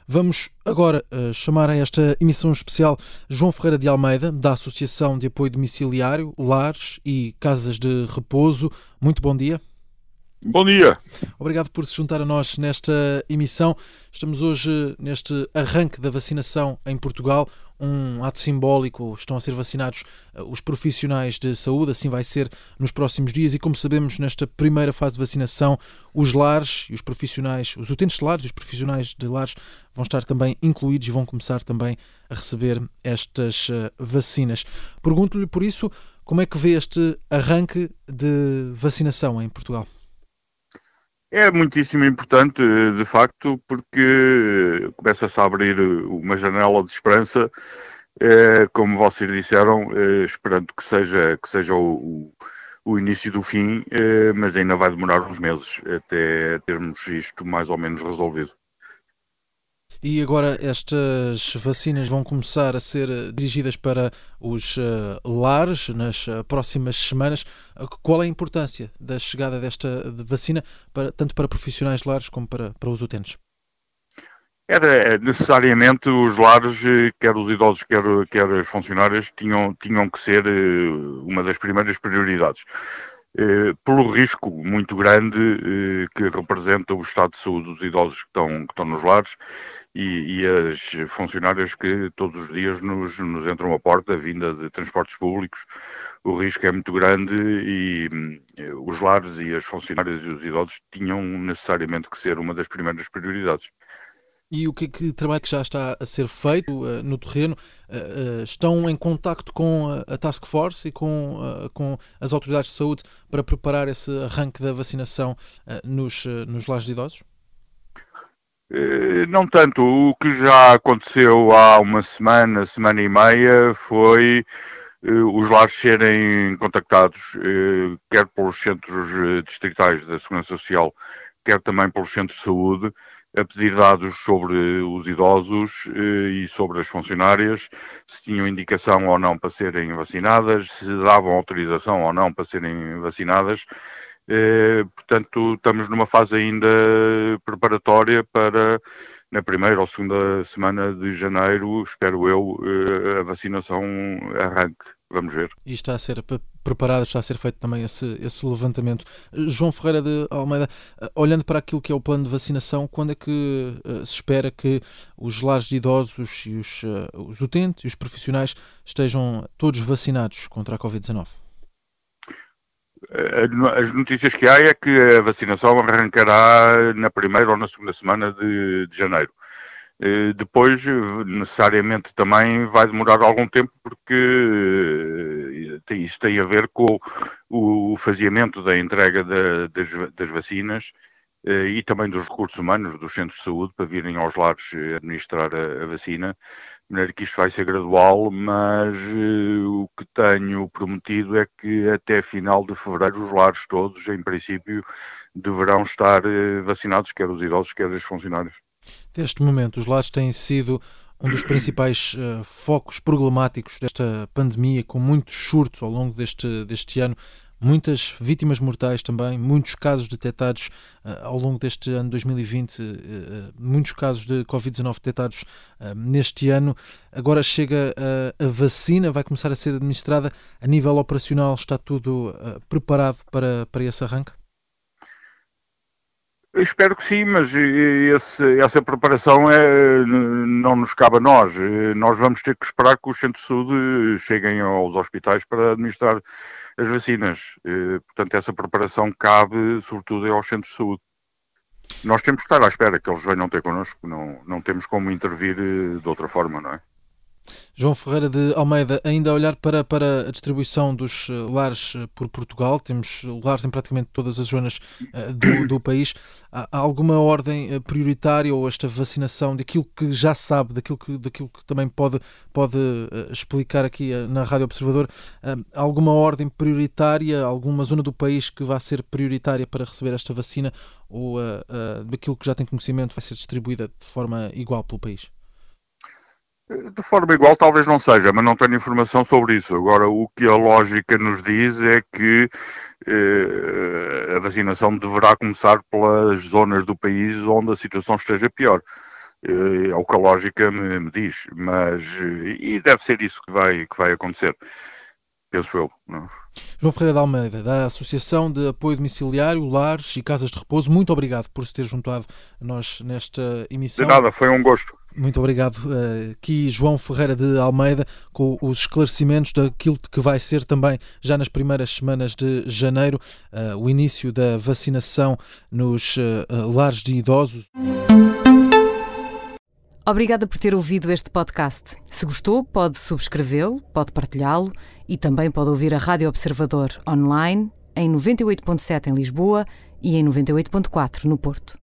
Vamos agora chamar a esta emissão especial João Ferreira de Almeida, da Associação de Apoio Domiciliário, Lares e Casas de Repouso. Muito bom dia. Bom dia. Obrigado por se juntar a nós nesta emissão. Estamos hoje neste arranque da vacinação em Portugal, um ato simbólico. Estão a ser vacinados os profissionais de saúde, assim vai ser nos próximos dias. E como sabemos, nesta primeira fase de vacinação, os lares e os profissionais, os utentes de lares e os profissionais de lares vão estar também incluídos e vão começar também a receber estas vacinas. Pergunto-lhe, por isso, como é que vê este arranque de vacinação em Portugal? É muitíssimo importante, de facto, porque começa-se a abrir uma janela de esperança, como vocês disseram, esperando que seja o início do fim, mas ainda vai demorar uns meses até termos isto mais ou menos resolvido. E agora estas vacinas vão começar a ser dirigidas para os lares nas próximas semanas. Qual é a importância da chegada desta vacina, tanto para profissionais de lares como para os utentes? Era necessariamente os lares, quer os idosos, quer as funcionárias, tinham que ser uma das primeiras prioridades. Pelo risco muito grande que representa o estado de saúde dos idosos que estão nos lares e as funcionárias que todos os dias nos entram à porta, vinda de transportes públicos. O risco é muito grande e os lares e as funcionárias e os idosos tinham necessariamente que ser uma das primeiras prioridades. E o que trabalho que já está a ser feito no terreno? Estão em contacto com a Task Force e com as autoridades de saúde para preparar esse arranque da vacinação nos lares de idosos? Não tanto. O que já aconteceu há uma semana e meia, foi os lares serem contactados, quer pelos centros distritais da Segurança Social, quer também pelos centros de saúde, a pedir dados sobre os idosos e sobre as funcionárias, se tinham indicação ou não para serem vacinadas, se davam autorização ou não para serem vacinadas. Portanto, estamos numa fase ainda preparatória para, na primeira ou segunda semana de janeiro, espero eu, a vacinação arranque. Vamos ver. E está a ser preparado, está a ser feito também esse levantamento. João Ferreira de Almeida, olhando para aquilo que é o plano de vacinação, quando é que se espera que os lares de idosos e os utentes e os profissionais estejam todos vacinados contra a Covid-19? As notícias que há é que a vacinação arrancará na primeira ou na segunda semana de janeiro. Depois, necessariamente, também vai demorar algum tempo, porque isso tem a ver com o faseamento da entrega das vacinas e também dos recursos humanos dos centros de saúde para virem aos lares administrar a vacina. De maneira que isto vai ser gradual, mas o que tenho prometido é que até final de fevereiro os lares todos, em princípio, deverão estar vacinados, quer os idosos, quer os funcionários. Neste momento, os lares têm sido um dos principais focos problemáticos desta pandemia, com muitos surtos ao longo deste ano, muitas vítimas mortais também, muitos casos detectados ao longo deste ano 2020, muitos casos de Covid-19 detectados neste ano. Agora chega a vacina, vai começar a ser administrada a nível operacional. Está tudo preparado para esse arranque? Eu espero que sim, mas essa preparação não nos cabe a nós. Nós vamos ter que esperar que os centros de saúde cheguem aos hospitais para administrar as vacinas. Portanto, essa preparação cabe, sobretudo, aos centros de saúde. Nós temos que estar à espera que eles venham ter connosco. Não temos como intervir de outra forma, não é? João Ferreira de Almeida, ainda a olhar para a distribuição dos lares por Portugal, temos lares em praticamente todas as zonas do país. Há alguma ordem prioritária ou esta vacinação daquilo que já sabe, daquilo que também pode explicar aqui na Rádio Observador, alguma ordem prioritária, alguma zona do país que vá ser prioritária para receber esta vacina ou daquilo que já tem conhecimento vai ser distribuída de forma igual pelo país? De forma igual talvez não seja, mas não tenho informação sobre isso. Agora, o que a lógica nos diz é que a vacinação deverá começar pelas zonas do país onde a situação esteja pior. É o que a lógica me diz, mas e deve ser isso que vai acontecer, penso eu. Não? João Ferreira de Almeida, da Associação de Apoio Domiciliário, Lares e Casas de Repouso, muito obrigado por se ter juntado a nós nesta emissão. De nada, foi um gosto. Muito obrigado. Aqui João Ferreira de Almeida com os esclarecimentos daquilo que vai ser também já nas primeiras semanas de janeiro o início da vacinação nos lares de idosos. Obrigada por ter ouvido este podcast. Se gostou, pode subscrevê-lo, pode partilhá-lo e também pode ouvir a Rádio Observador online em 98.7 em Lisboa e em 98.4 no Porto.